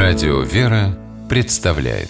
Радио «Вера» представляет.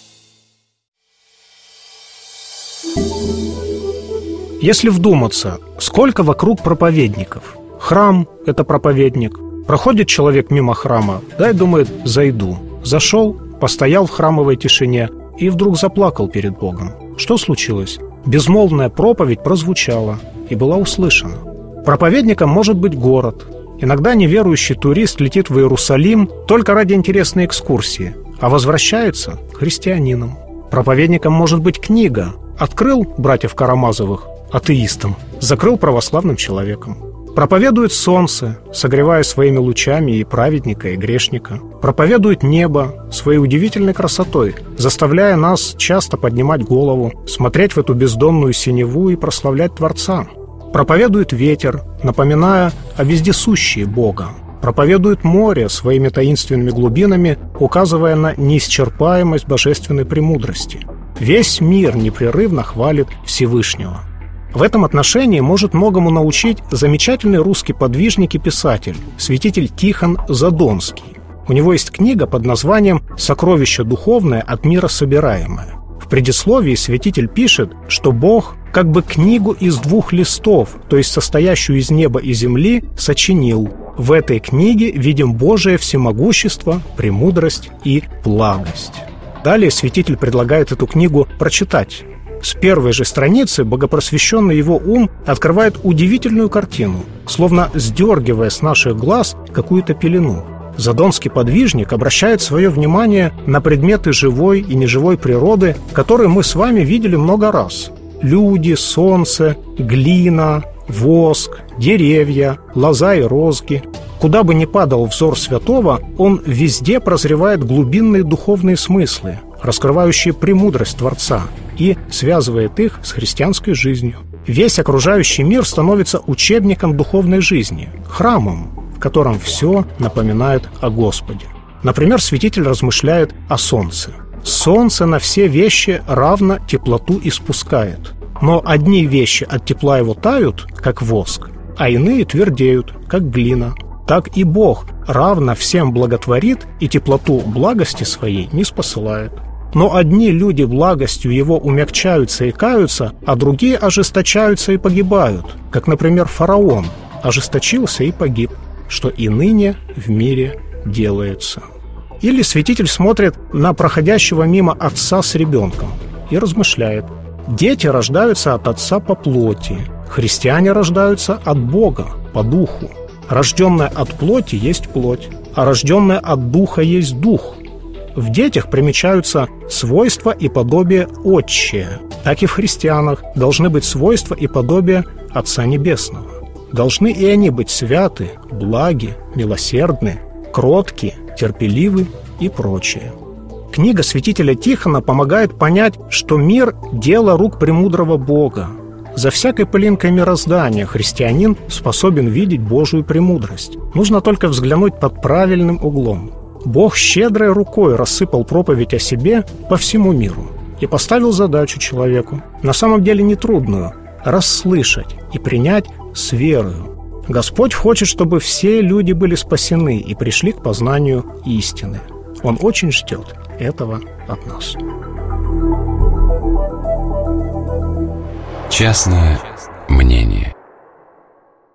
Если вдуматься, сколько вокруг проповедников. Храм – это проповедник. Проходит человек мимо храма, да и думает: зайду. Зашел, постоял в храмовой тишине и вдруг заплакал перед Богом. Что случилось? Безмолвная проповедь прозвучала и была услышана. Проповедником может быть город. Иногда неверующий турист летит в Иерусалим только ради интересной экскурсии, а возвращается христианином. Проповедником может быть книга. Открыл братьев Карамазовых атеистом, закрыл православным человеком. Проповедует солнце, согревая своими лучами и праведника, и грешника. Проповедует небо своей удивительной красотой, заставляя нас часто поднимать голову, смотреть в эту бездонную синеву и прославлять Творца. Проповедует ветер, напоминая о вездесущии Бога. Проповедует море своими таинственными глубинами, указывая на неисчерпаемость божественной премудрости. Весь мир непрерывно хвалит Всевышнего. В этом отношении может многому научить замечательный русский подвижник и писатель, святитель Тихон Задонский. У него есть книга под названием «Сокровище духовное от мира собираемое». В предисловии святитель пишет, что Бог как бы книгу из 2 листов, то есть состоящую из неба и земли, сочинил. В этой книге видим Божие всемогущество, премудрость и благость. Далее святитель предлагает эту книгу прочитать. С первой же страницы богопросвещенный его ум открывает удивительную картину, словно сдергивая с наших глаз какую-то пелену. Задонский подвижник обращает свое внимание на предметы живой и неживой природы, которые мы с вами видели много раз. Люди, солнце, глина, воск, деревья, лоза и розги. Куда бы ни падал взор святого, он везде прозревает глубинные духовные смыслы, раскрывающие премудрость Творца, и связывает их с христианской жизнью. Весь окружающий мир становится учебником духовной жизни, храмом, в котором все напоминает о Господе. Например, святитель размышляет о солнце. Солнце на все вещи равно теплоту испускает. Но одни вещи от тепла его тают, как воск, а иные твердеют, как глина. Так и Бог равно всем благотворит и теплоту благости своей не спосылает. Но одни люди благостью его умягчаются и каются, а другие ожесточаются и погибают, как, например, фараон ожесточился и погиб, что и ныне в мире делается. Или святитель смотрит на проходящего мимо отца с ребенком и размышляет: дети рождаются от отца по плоти, христиане рождаются от Бога по духу. Рожденное от плоти есть плоть, а рожденное от духа есть дух. В детях примечаются свойства и подобие отчия. Так и в христианах должны быть свойства и подобие Отца Небесного. Должны и они быть святы, благи, милосердны, кротки, терпеливы и прочее. Книга святителя Тихона помогает понять, что мир – дело рук премудрого Бога. За всякой пылинкой мироздания христианин способен видеть Божию премудрость. Нужно только взглянуть под правильным углом. Бог щедрой рукой рассыпал проповедь о себе по всему миру и поставил задачу человеку, на самом деле нетрудную, расслышать и принять с верою. Господь хочет, чтобы все люди были спасены и пришли к познанию истины. Он очень ждет этого от нас. Частное мнение.